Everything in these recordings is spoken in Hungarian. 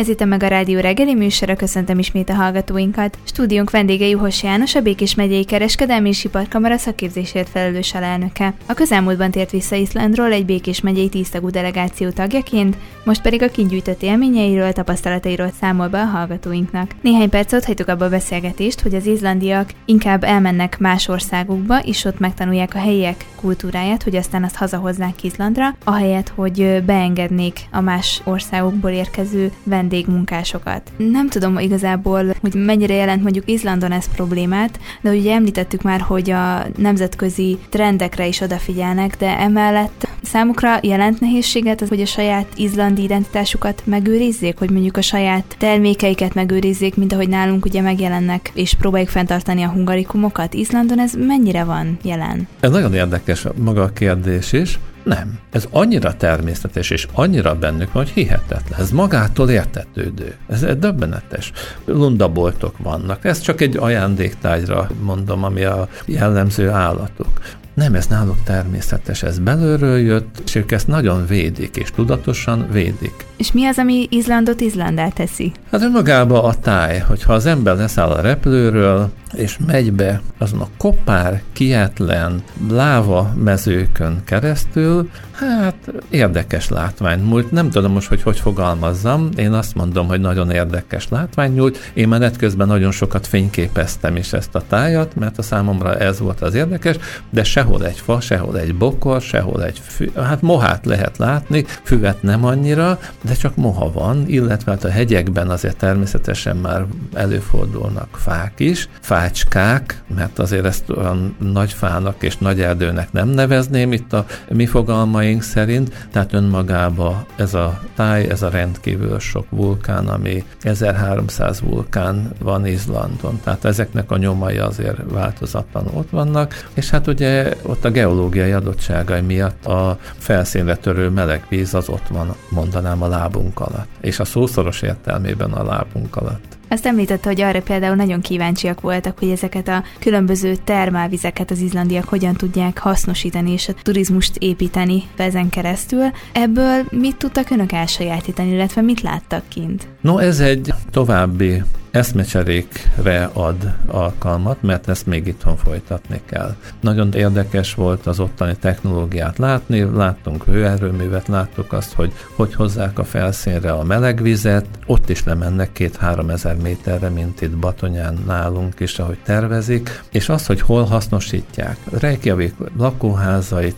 Ez itt a Meg a Rádió reggeli műsora, köszöntöm ismét a hallgatóinkat. Stúdiónk vendége Juhos János, a Békés megyei Kereskedelmi és Iparkamara szakképzésért felelős alelnöke. A közelmúltban tért vissza Izlandról egy Békés megyei 10 tagú delegáció tagjaként, most pedig a kint gyűjtött élményeiről, tapasztalatairól számol be a hallgatóinknak. Néhány percet hagytuk abba a beszélgetést, hogy az izlandiak inkább elmennek más országokba, és ott megtanulják a helyiek kultúráját, hogy aztán azt hazahoznák Izlandra, ahelyett, hogy beengednék a más országokból érkező vendégmunkásokat. Nem tudom igazából, hogy mennyire jelent mondjuk Izlandon ez problémát, de ugye említettük már, hogy a nemzetközi trendekre is odafigyelnek, de emellett számukra jelent nehézséget, hogy a saját izlandi identitásukat megőrizzék, hogy mondjuk a saját termékeiket megőrizzék, mint ahogy nálunk ugye megjelennek, és próbáljuk fenntartani a hungarikumokat. Izlandon ez mennyire van jelen? Ez nagyon érdekes maga a kérdés is. Nem. Ez annyira természetes és annyira bennük van, hogy hihetetlen. Ez magától értetődő. Ez döbbenetes. Lundaboltok vannak. Ez csak egy ajándéktárgyra mondom, ami a jellemző állatok. Nem, ez náluk természetes, ez belülről jött, és ők ezt nagyon védik, és tudatosan védik. És mi az, ami Izlandot Izlanddá teszi? Hát önmagában a táj, hogyha az ember leszáll a repülőről, és megy be azon a kopár, kietlen láva mezőkön keresztül, hát érdekes látvány nyújt. Nem tudom most, hogy fogalmazzam, én azt mondom, hogy nagyon érdekes látvány nyújt. Én menet közben nagyon sokat fényképeztem is ezt a tájat, mert a számomra ez volt az érdekes, de sehol egy fa, sehol egy bokor, sehol egy hát mohát lehet látni, füvet nem annyira, de csak moha van, illetve hát a hegyekben azért természetesen már előfordulnak fák is, fácskák, mert azért ezt olyan nagy fának és nagy erdőnek nem nevezném itt a mi fogalmaink szerint, tehát önmagában ez a táj, ez a rendkívül sok vulkán, ami 1300 vulkán van Izlandon, tehát ezeknek a nyomai azért változatlan ott vannak, és hát ugye ott a geológiai adottságai miatt a felszínre törő meleg víz az ott van, mondanám, a lábunk alatt, és a szószoros értelmében a lábunk alatt. Azt említette, hogy arra például nagyon kíváncsiak voltak, hogy ezeket a különböző termálvizeket az izlandiak hogyan tudják hasznosítani és a turizmust építeni ezen keresztül. Ebből mit tudtak önök elsajátítani, illetve mit láttak kint? No, ez egy további eszmecserékre ad alkalmat, mert ezt még itthon folytatni kell. Nagyon érdekes volt az ottani technológiát látni, láttunk hőerőművet, láttuk azt, hogy hozzák a felszínre a melegvizet, ott is lemennek 2-3 ezer méterre, mint itt Batonyán nálunk is, ahogy tervezik, és az, hogy hol hasznosítják. Reykjavik lakóházait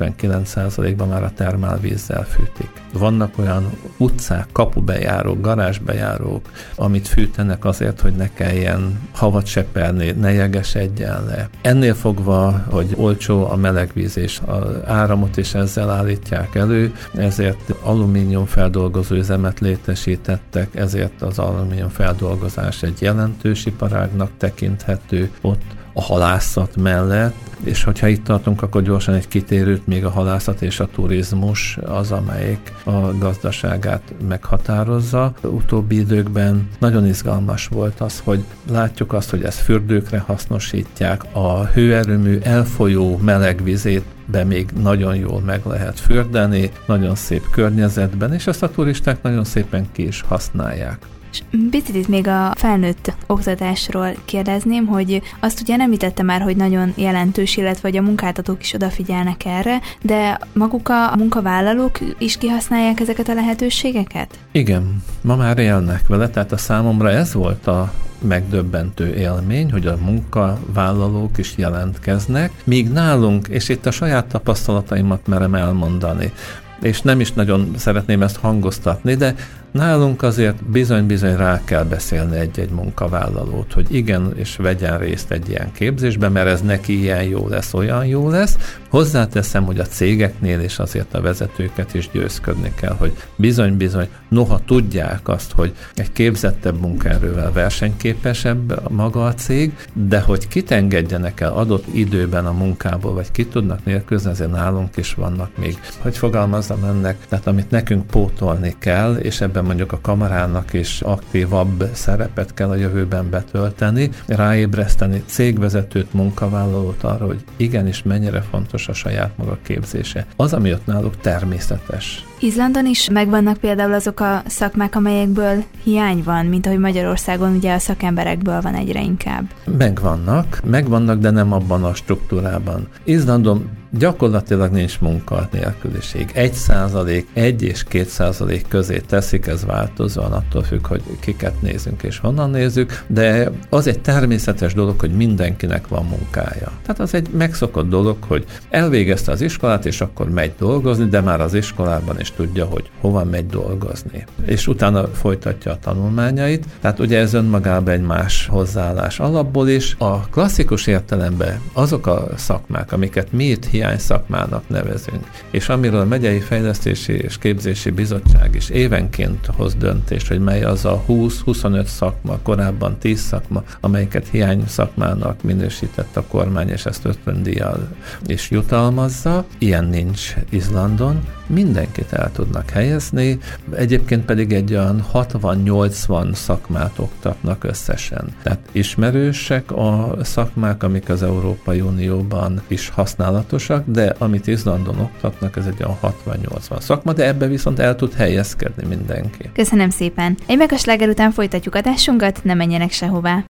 99%-ban már a termálvízzel fűtik. Vannak olyan utcák, kapubejárók, garázsbejárók, amit fűtenek azért, hogy ne kelljen havat seperni, ne jegesedjen le. Ennél fogva, hogy olcsó a melegvíz és az áramot is ezzel állítják elő, ezért alumínium feldolgozó üzemet létesítettek, ezért az alumínium feldolgozás egy jelentős iparágnak tekinthető ott a halászat mellett, és hogyha itt tartunk, akkor gyorsan egy kitérőt, még a halászat és a turizmus az, amelyik a gazdaságát meghatározza. Utóbbi időkben nagyon izgalmas volt az, hogy látjuk azt, hogy ezt fürdőkre hasznosítják, a hőerőmű elfolyó melegvizét be még nagyon jól meg lehet fürdeni, nagyon szép környezetben, és ezt a turisták nagyon szépen ki is használják. És picit itt még a felnőtt oktatásról kérdezném, hogy azt ugye említette már, hogy nagyon jelentős, illetve hogy a munkáltatók is odafigyelnek erre, de maguk a munkavállalók is kihasználják ezeket a lehetőségeket? Igen, ma már élnek vele, tehát a számomra ez volt a megdöbbentő élmény, hogy a munkavállalók is jelentkeznek, míg nálunk, és itt a saját tapasztalataimat merem elmondani, és nem is nagyon szeretném ezt hangoztatni, de nálunk azért bizony-bizony rá kell beszélni egy-egy munkavállalót, hogy igen, és vegyen részt egy ilyen képzésben, mert ez neki ilyen jó lesz, olyan jó lesz. Hozzáteszem, hogy a cégeknél is azért a vezetőket is győzködni kell, hogy bizony-bizony, noha tudják azt, hogy egy képzettebb munkaerővel versenyképesebb maga a cég, de hogy kit engedjenek el adott időben a munkából, vagy ki tudnak nélkülizni, azért nálunk is vannak még, hogy fogalmazzam ennek, tehát amit nekünk pótolni kell, és ebben illetve mondjuk a kamarának is aktívabb szerepet kell a jövőben betölteni, ráébreszteni cégvezetőt, munkavállalót arra, hogy igenis mennyire fontos a saját maga képzése. Az, ami ott náluk természetes. Izlandon is megvannak például azok a szakmák, amelyekből hiány van, mint ahogy Magyarországon ugye a szakemberekből van egyre inkább. Megvannak, de nem abban a struktúrában. Izlandon gyakorlatilag nincs munkanélküliség. 1%, 1 és 2% közé teszik, ez változóan attól függ, hogy kiket nézünk és honnan nézzük, de az egy természetes dolog, hogy mindenkinek van munkája. Tehát az egy megszokott dolog, hogy elvégezte az iskolát, és akkor megy dolgozni, de már az iskolában is tudja, hogy hova megy dolgozni. És utána folytatja a tanulmányait, tehát ugye ez önmagában egy más hozzáállás alapból is. A klasszikus értelemben azok a szakmák, amiket mi itt hiány szakmának nevezünk, és amiről a Megyei Fejlesztési és Képzési Bizottság is évenként hoz döntést, hogy mely az a 20-25 szakma, korábban 10 szakma, amelyeket hiány szakmának minősített a kormány, és ezt ösztöndíjjal is jutalmazza. Ilyen nincs Izlandon. Mindenkit el tudnak helyezni, egyébként pedig egy olyan 60-80 szakmát oktatnak összesen. Tehát ismerősek a szakmák, amik az Európai Unióban is használatosak, de amit Izlandon oktatnak, ez egy olyan 60-80 szakma, de ebbe viszont el tud helyezkedni mindenki. Köszönöm szépen! Egy megasláger után folytatjuk adásunkat, ne menjenek sehová!